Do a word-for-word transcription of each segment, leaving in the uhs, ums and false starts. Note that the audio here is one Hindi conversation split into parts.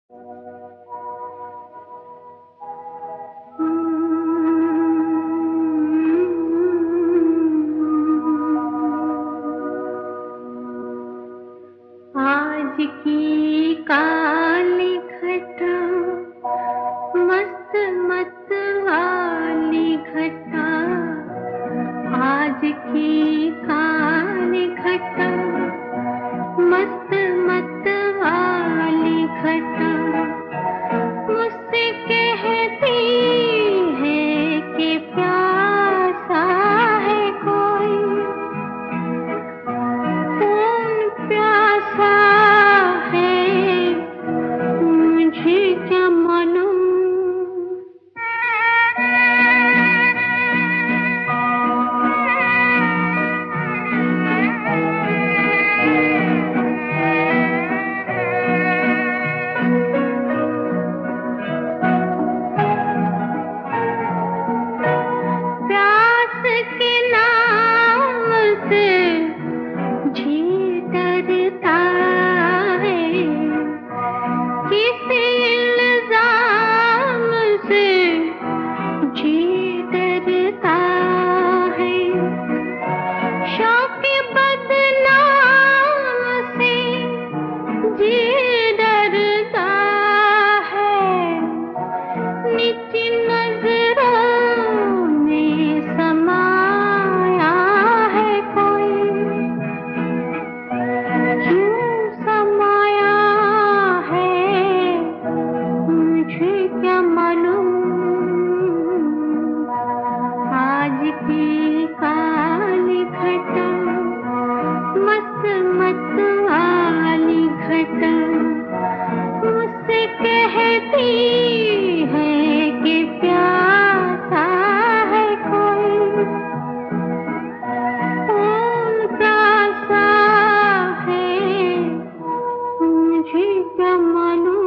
आज की काली घटा मस्त मत वाली घटा, आज की काली घटा मस्त मत वाली घटा, मुझसे कहती है कि प्यासा है कोई, कौन प्यासा है मुझे क्या मालूम। प्यास के नाम से जी डरता है, किसी इल्जाम से जी डरता है, शौक बदनाम से जी डरता है, नीची नजरों में समाया है कोई, क्यों समाया है मुझे क्या मालूम। आज की काली घटा मस्त मत वाली घटा, मुझसे कहती है कि प्यासा है कोई, कौन प्यासा है मुझे क्या मालूम।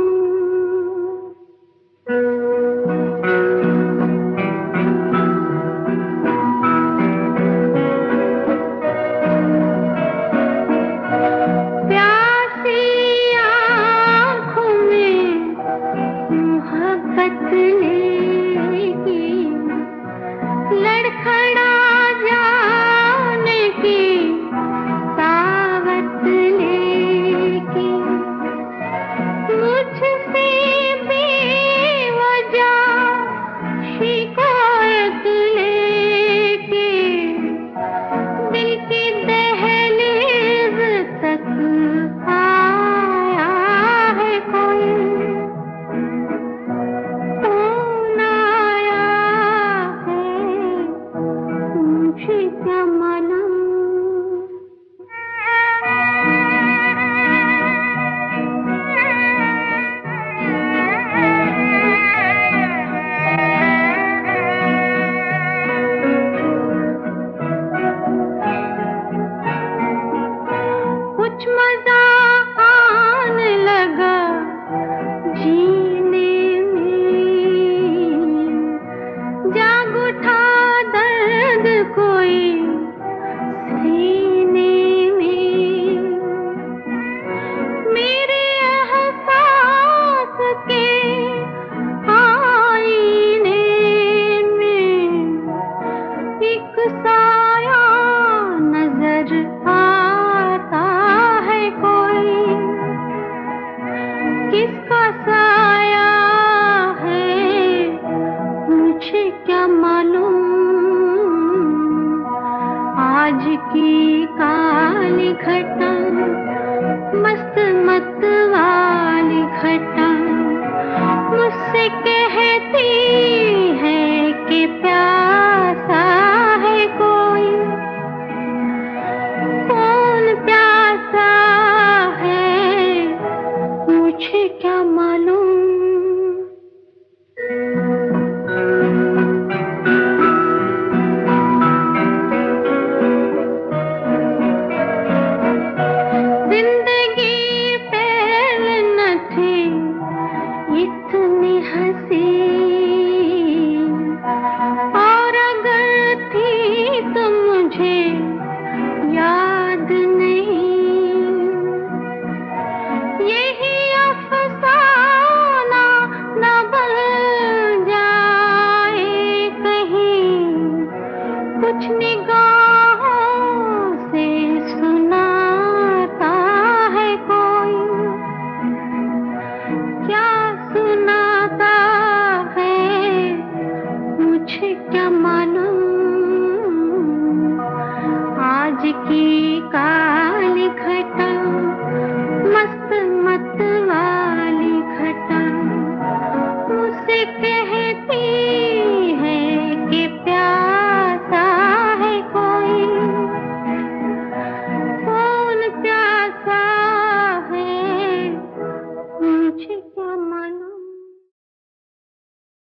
प्यासी आँखों में मोहब्बत लेगी, लड़खड़ा जाने की दावत लेगी, मुझसे बेवजह शिकायत लेगी, दिल की दहलीज तक आया है कोई, कौन आया है मुझे क्या मालूम। कुछ मजा आने लगा जीने में, जाग उठा दर्द कोई सीने में, मेरे एहसास के आईने में एक साया नजर आता है कोई, किसका साया है मुझे क्या मालूम। आज की काली घटा मस्त मत वाली घटा, मुझसे कहती है कि प्यासा है कोई, कौन प्यासा है मुझे क्या मालूम। जिंदगी पहले न थी इतनी हंसी, और अगर थी तो मुझे याद नहीं, यही अफसाना की का